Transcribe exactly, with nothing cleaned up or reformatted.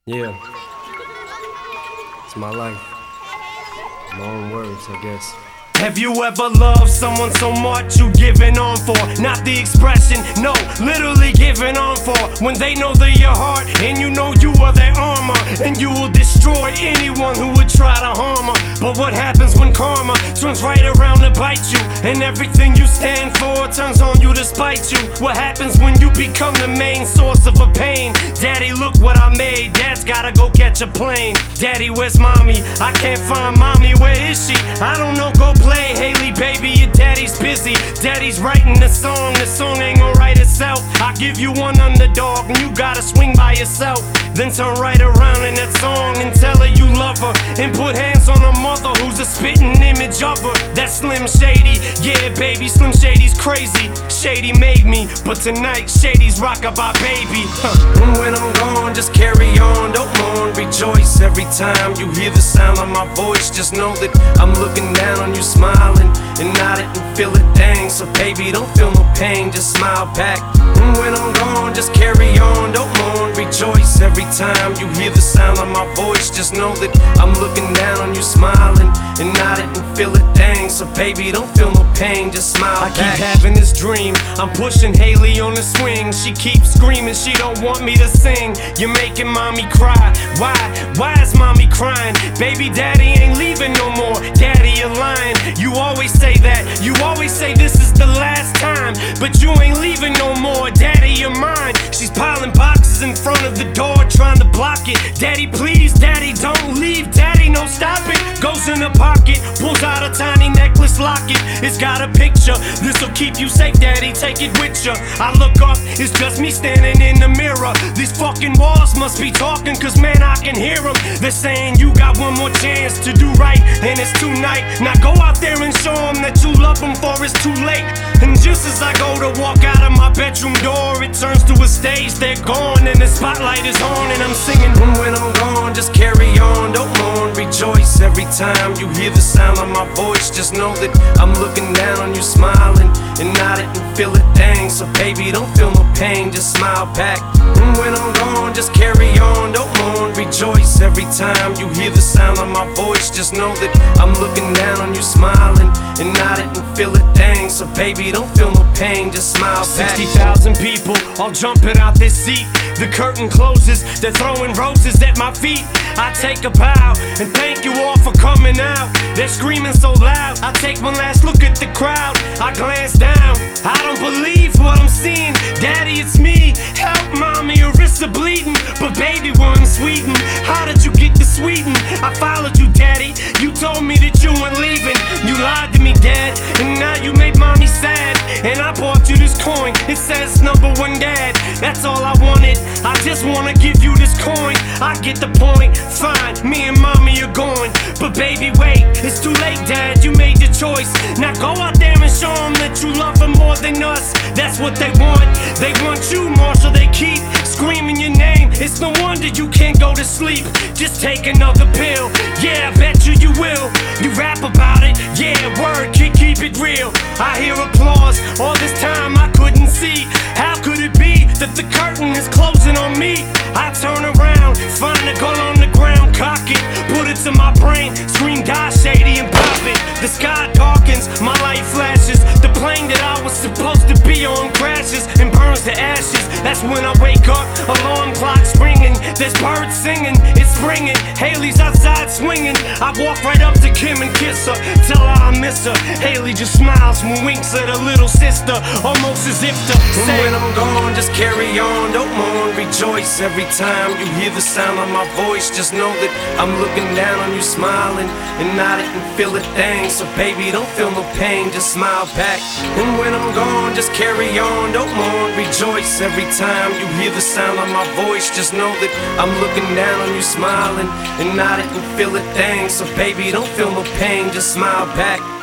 Yeah, it's my life. Long words, I guess. Have you ever loved someone so much you giving on for? Not the expression, no, literally giving on for. When they know they're your heart and you know you are their armor, and you will destroy anyone who would try to harm her. But what happens when karma turns right around to bite you, and everything you stand for turns on you to spite you? What happens when you become the main source of a pain? Daddy, look what I made. Dad's gotta go catch a plane. Daddy, where's mommy? I can't find mommy. Where is she? I don't know, go play. Haley, baby, your daddy's busy. Daddy's writing the song. The song ain't gonna write itself. I give you one underdog and you gotta swing by yourself. Then turn right around in that song and tell her you love her, and put hands on her mother who's a spitting image of her. That's Slim Shady. Yeah, baby, Slim Shady's crazy. Shady made me, but tonight Shady's rockabye baby. Huh. And when I'm gone, just carry on, don't mourn, rejoice. Every time you hear the sound of my voice, just know that I'm looking down on you, smiling and nodding and feel it, dang. So baby, don't feel no pain, just smile back. And when I'm gone, just carry on, don't mourn, rejoice. Every time you hear the sound of my voice, just know that I'm looking down on you, smiling and nodding and feel it, dang. So baby, don't feel no pain, just smile back. I keep having this dream, I'm pushing Haley on the swing. She keeps screaming, she don't want me to sing. You're making mommy cry. Why? Why is mommy crying? Baby, daddy ain't leaving no more. Daddy, you're lying. You always say that. You always say this is the last time, but you ain't leaving no more. Daddy, you're mine. She's piling boxes in front of the door, trying to block it. Daddy, please. Daddy, don't leave. Daddy, no, stop it. Goes in her pocket, pulls out a tiny necklace locket. It's got a picture. This'll keep you safe, daddy, take it with ya. I look up, it's just me standing in the mirror. These fucking walls must be talking, cause man, I can hear them. They're saying you got one more chance to do right, and it's tonight. Now go out there and show them that you love them, for it's too late. And just as I go to walk out of my bedroom door, it turns to a stage, they're gone, and the spotlight is on, and I'm singing. And when I'm gone, just carry on, don't mourn, rejoice. Every time you hear the sound of my voice, just know that I'm looking down on you, smiling and nodding and feel it, dang. So baby, don't feel no pain, just smile back. And when I'm gone, just carry on, don't mourn, rejoice. Every time you hear the sound of my voice, just know that I'm looking down on you, smiling and nodding and feel it, dang. So baby, don't feel no pain, just smile back. Sixty thousand people all jumping out this seat. The curtain closes, they're throwing roses at my feet. I take a bow and thank you all for coming out. They're screaming so loud, I take one last look at the crowd. I glance down, I don't believe what I'm seeing. Daddy, it's me, help mommy, your wrists are bleeding. But baby, we're in Sweden, how did you get to Sweden? I followed you, daddy, you told me that you weren't leaving. You lied to me, dad, and now you made mommy sad. And I bought you this coin, it says number one dad. That's all I wanted, I just wanna give you this coin. I get the point, fine, me and mommy are going. But baby, wait, it's too late, dad, you made your choice. Now go out there and show them that you love them more than us. That's what they want, they want you, Marshall, they keep screaming your name. It's no wonder you can't go to sleep, just take another pill. Yeah, I bet you you will, you rap about it. Yeah, word, keep, keep it real. I hear applause, all this time I couldn't see. How could it be that the curtain is closing on me? I turn around, find a gun on the ground, cock it, put it to my brain, scream die Shady and pop it. The sky darkens, my light flashes. The plane that I was supposed to be on crashes and burns to ashes. That's when I wake up, alarm clock's ringing. There's birds singing, it's springing. Haley's outside swinging. I walk right up to Kim and kiss her, tell her I miss her. Haley just smiles and winks at her little sister, almost as if to say, when I'm gone, just carry on, don't mourn, rejoice. Every time you hear the sound of my voice, just know that I'm looking down on you, smiling and nodding and feel it, dang. So baby, don't feel no pain, just smile back. And when I'm gone, just carry on, don't mourn, rejoice. Every time you hear the sound of my voice, just know that I'm looking down on you, smiling and nodding and feel it, dang. So baby, don't feel no pain, just smile back.